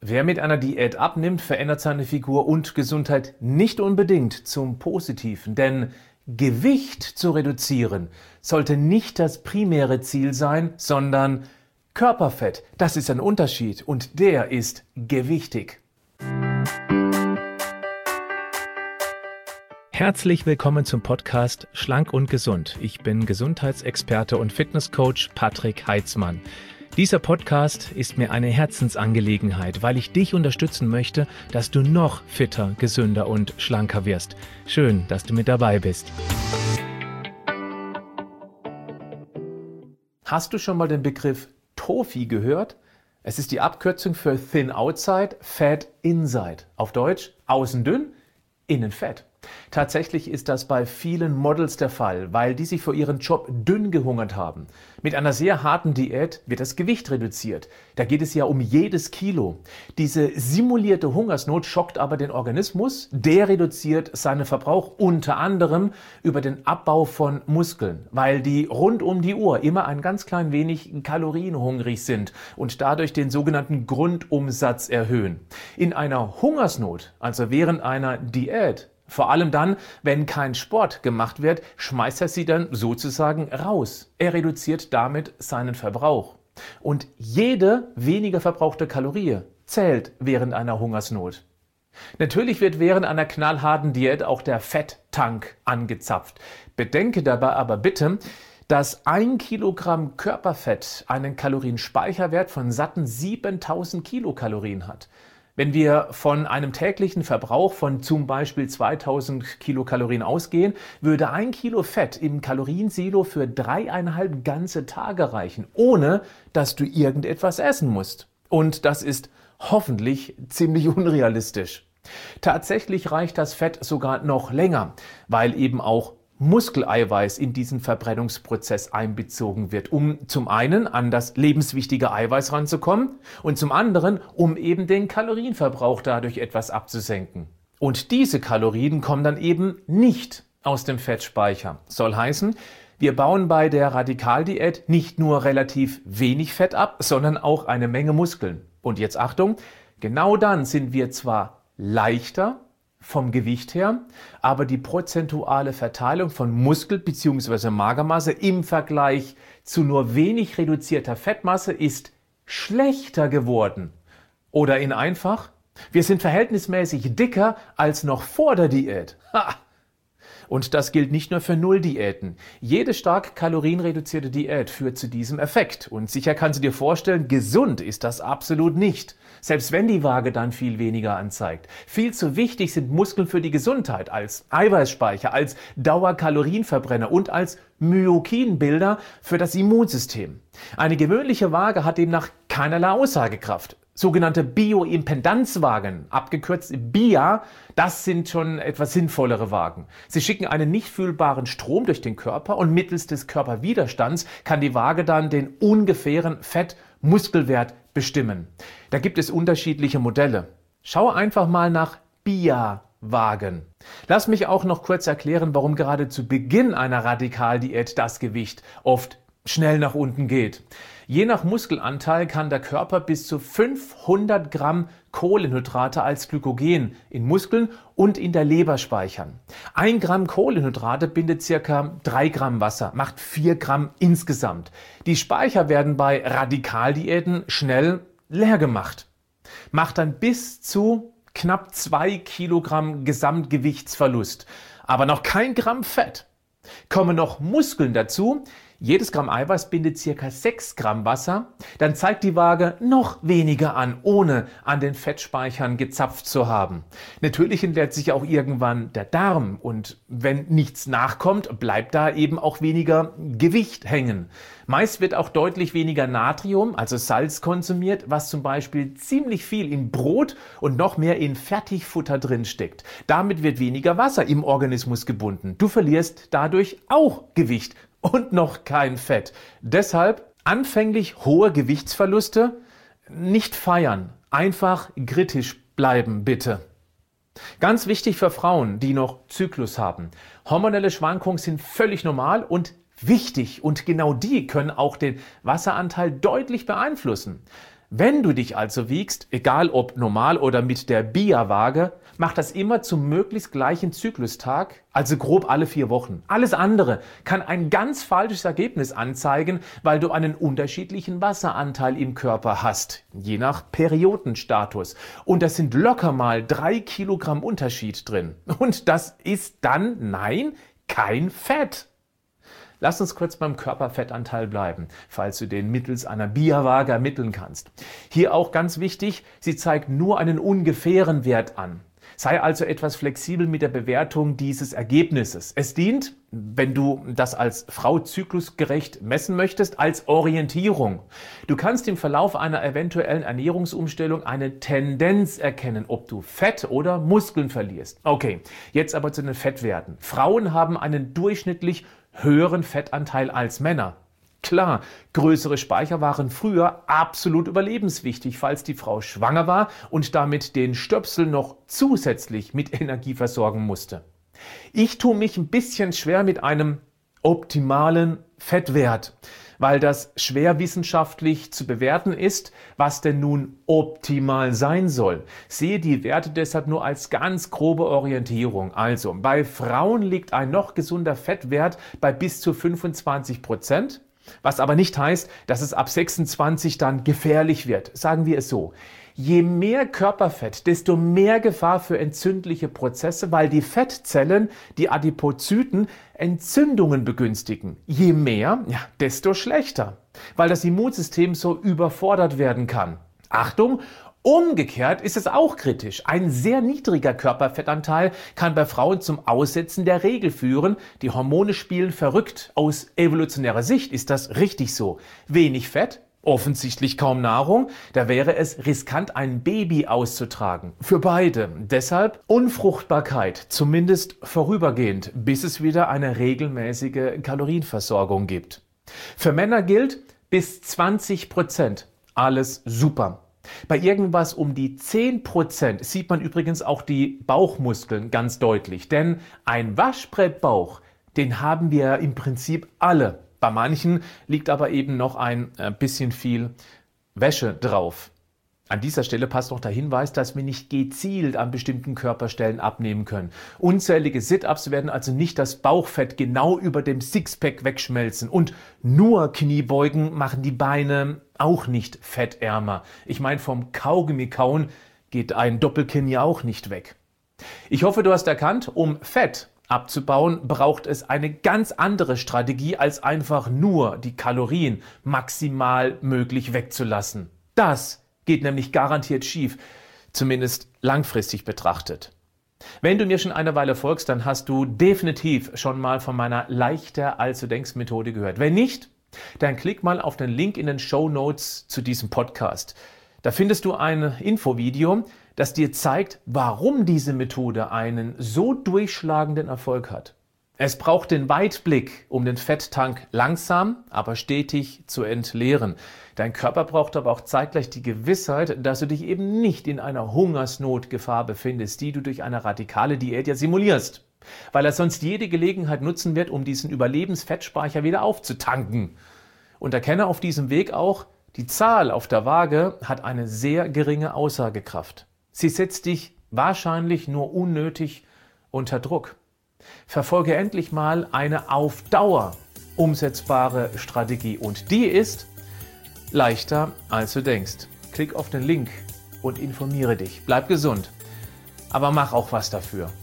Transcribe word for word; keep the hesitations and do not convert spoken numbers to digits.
Wer mit einer Diät abnimmt, verändert seine Figur und Gesundheit nicht unbedingt zum Positiven. Denn Gewicht zu reduzieren sollte nicht das primäre Ziel sein, sondern Körperfett. Das ist ein Unterschied und der ist gewichtig. Herzlich willkommen zum Podcast Schlank und Gesund. Ich bin Gesundheitsexperte und Fitnesscoach Patrick Heitzmann. Dieser Podcast ist mir eine Herzensangelegenheit, weil ich dich unterstützen möchte, dass du noch fitter, gesünder und schlanker wirst. Schön, dass du mit dabei bist. Hast du schon mal den Begriff TOFI gehört? Es ist die Abkürzung für Thin Outside, Fat Inside. Auf Deutsch, außen dünn, innen fett. Tatsächlich ist das bei vielen Models der Fall, weil die sich für ihren Job dünn gehungert haben. Mit einer sehr harten Diät wird das Gewicht reduziert. Da geht es ja um jedes Kilo. Diese simulierte Hungersnot schockt aber den Organismus. Der reduziert seinen Verbrauch unter anderem über den Abbau von Muskeln, weil die rund um die Uhr immer ein ganz klein wenig kalorienhungrig sind und dadurch den sogenannten Grundumsatz erhöhen. In einer Hungersnot, also während einer Diät, vor allem dann, wenn kein Sport gemacht wird, schmeißt er sie dann sozusagen raus. Er reduziert damit seinen Verbrauch. Und jede weniger verbrauchte Kalorie zählt während einer Hungersnot. Natürlich wird während einer knallharten Diät auch der Fetttank angezapft. Bedenke dabei aber bitte, dass ein Kilogramm Körperfett einen Kalorienspeicherwert von satten siebentausend Kilokalorien hat. Wenn wir von einem täglichen Verbrauch von zum Beispiel zweitausend Kilokalorien ausgehen, würde ein Kilo Fett im Kaloriensilo für dreieinhalb ganze Tage reichen, ohne dass du irgendetwas essen musst. Und das ist hoffentlich ziemlich unrealistisch. Tatsächlich reicht das Fett sogar noch länger, weil eben auch Muskeleiweiß in diesen Verbrennungsprozess einbezogen wird, um zum einen an das lebenswichtige Eiweiß ranzukommen und zum anderen, um eben den Kalorienverbrauch dadurch etwas abzusenken. Und diese Kalorien kommen dann eben nicht aus dem Fettspeicher. Soll heißen, wir bauen bei der Radikaldiät nicht nur relativ wenig Fett ab, sondern auch eine Menge Muskeln. Und jetzt Achtung, genau dann sind wir zwar leichter vom Gewicht her, aber die prozentuale Verteilung von Muskel- bzw. Magermasse im Vergleich zu nur wenig reduzierter Fettmasse ist schlechter geworden. Oder in einfach, wir sind verhältnismäßig dicker als noch vor der Diät. Ha! Und das gilt nicht nur für Null-Diäten. Jede stark kalorienreduzierte Diät führt zu diesem Effekt. Und sicher kannst du dir vorstellen, gesund ist das absolut nicht. Selbst wenn die Waage dann viel weniger anzeigt. Viel zu wichtig sind Muskeln für die Gesundheit als Eiweißspeicher, als Dauerkalorienverbrenner und als Myokinbilder für das Immunsystem. Eine gewöhnliche Waage hat demnach keinerlei Aussagekraft. Sogenannte Bioimpedanzwagen, abgekürzt B I A, das sind schon etwas sinnvollere Wagen. Sie schicken einen nicht fühlbaren Strom durch den Körper und mittels des Körperwiderstands kann die Waage dann den ungefähren Fett-Muskelwert bestimmen. Da gibt es unterschiedliche Modelle. Schau einfach mal nach B I A-Wagen. Lass mich auch noch kurz erklären, warum gerade zu Beginn einer Radikaldiät das Gewicht oft schnell nach unten geht. Je nach Muskelanteil kann der Körper bis zu fünfhundert Gramm Kohlenhydrate als Glykogen in Muskeln und in der Leber speichern. Ein Gramm Kohlenhydrate bindet circa drei Gramm Wasser, macht vier Gramm insgesamt. Die Speicher werden bei Radikaldiäten schnell leer gemacht. Macht dann bis zu knapp zwei Kilogramm Gesamtgewichtsverlust, aber noch kein Gramm Fett. Kommen noch Muskeln dazu. Jedes Gramm Eiweiß bindet ca. sechs Gramm Wasser, dann zeigt die Waage noch weniger an, ohne an den Fettspeichern gezapft zu haben. Natürlich entleert sich auch irgendwann der Darm und wenn nichts nachkommt, bleibt da eben auch weniger Gewicht hängen. Meist wird auch deutlich weniger Natrium, also Salz, konsumiert, was zum Beispiel ziemlich viel in Brot und noch mehr in Fertigfutter drin steckt. Damit wird weniger Wasser im Organismus gebunden. Du verlierst dadurch auch Gewicht. Und noch kein Fett. Deshalb anfänglich hohe Gewichtsverluste nicht feiern. Einfach kritisch bleiben, bitte. Ganz wichtig für Frauen, die noch Zyklus haben. Hormonelle Schwankungen sind völlig normal und wichtig. Und genau die können auch den Wasseranteil deutlich beeinflussen. Wenn du dich also wiegst, egal ob normal oder mit der B I A-Waage, mach das immer zum möglichst gleichen Zyklustag, also grob alle vier Wochen. Alles andere kann ein ganz falsches Ergebnis anzeigen, weil du einen unterschiedlichen Wasseranteil im Körper hast, je nach Periodenstatus. Und das sind locker mal drei Kilogramm Unterschied drin. Und das ist dann, nein, kein Fett. Lass uns kurz beim Körperfettanteil bleiben, falls du den mittels einer B I A-Waage ermitteln kannst. Hier auch ganz wichtig, sie zeigt nur einen ungefähren Wert an. Sei also etwas flexibel mit der Bewertung dieses Ergebnisses. Es dient, wenn du das als Frau zyklusgerecht messen möchtest, als Orientierung. Du kannst im Verlauf einer eventuellen Ernährungsumstellung eine Tendenz erkennen, ob du Fett oder Muskeln verlierst. Okay, jetzt aber zu den Fettwerten. Frauen haben einen durchschnittlich höheren Fettanteil als Männer. Klar, größere Speicher waren früher absolut überlebenswichtig, falls die Frau schwanger war und damit den Stöpsel noch zusätzlich mit Energie versorgen musste. Ich tue mich ein bisschen schwer mit einem optimalen Fettwert, weil das schwer wissenschaftlich zu bewerten ist, was denn nun optimal sein soll. Sehe die Werte deshalb nur als ganz grobe Orientierung. Also, bei Frauen liegt ein noch gesunder Fettwert bei bis zu fünfundzwanzig Prozent. Was aber nicht heißt, dass es ab sechsundzwanzig dann gefährlich wird. Sagen wir es so. Je mehr Körperfett, desto mehr Gefahr für entzündliche Prozesse, weil die Fettzellen, die Adipozyten, Entzündungen begünstigen. Je mehr, ja, desto schlechter, weil das Immunsystem so überfordert werden kann. Achtung! Umgekehrt ist es auch kritisch. Ein sehr niedriger Körperfettanteil kann bei Frauen zum Aussetzen der Regel führen. Die Hormone spielen verrückt. Aus evolutionärer Sicht ist das richtig so. Wenig Fett, offensichtlich kaum Nahrung, da wäre es riskant, ein Baby auszutragen. Für beide. Deshalb Unfruchtbarkeit, zumindest vorübergehend, bis es wieder eine regelmäßige Kalorienversorgung gibt. Für Männer gilt bis zwanzig Prozent. Alles super. Bei irgendwas um die zehn Prozent sieht man übrigens auch die Bauchmuskeln ganz deutlich. Denn ein Waschbrettbauch, den haben wir im Prinzip alle. Bei manchen liegt aber eben noch ein bisschen viel Wäsche drauf. An dieser Stelle passt noch der Hinweis, dass wir nicht gezielt an bestimmten Körperstellen abnehmen können. Unzählige Sit-Ups werden also nicht das Bauchfett genau über dem Sixpack wegschmelzen. Und nur Kniebeugen machen die Beine auch nicht fettärmer. Ich meine, vom Kaugummi kauen geht ein Doppelkinn ja auch nicht weg. Ich hoffe, du hast erkannt, um Fett abzubauen, braucht es eine ganz andere Strategie, als einfach nur die Kalorien maximal möglich wegzulassen. Das geht nämlich garantiert schief, zumindest langfristig betrachtet. Wenn du mir schon eine Weile folgst, dann hast du definitiv schon mal von meiner leichter als du denkst Methode gehört. Wenn nicht, dann klick mal auf den Link in den Shownotes zu diesem Podcast. Da findest du ein Infovideo, das dir zeigt, warum diese Methode einen so durchschlagenden Erfolg hat. Es braucht den Weitblick, um den Fetttank langsam, aber stetig zu entleeren. Dein Körper braucht aber auch zeitgleich die Gewissheit, dass du dich eben nicht in einer Hungersnotgefahr befindest, die du durch eine radikale Diät ja simulierst, weil er sonst jede Gelegenheit nutzen wird, um diesen Überlebensfettspeicher wieder aufzutanken. Und erkenne auf diesem Weg auch, die Zahl auf der Waage hat eine sehr geringe Aussagekraft. Sie setzt dich wahrscheinlich nur unnötig unter Druck. Verfolge endlich mal eine auf Dauer umsetzbare Strategie und die ist leichter als du denkst. Klick auf den Link und informiere dich. Bleib gesund, aber mach auch was dafür.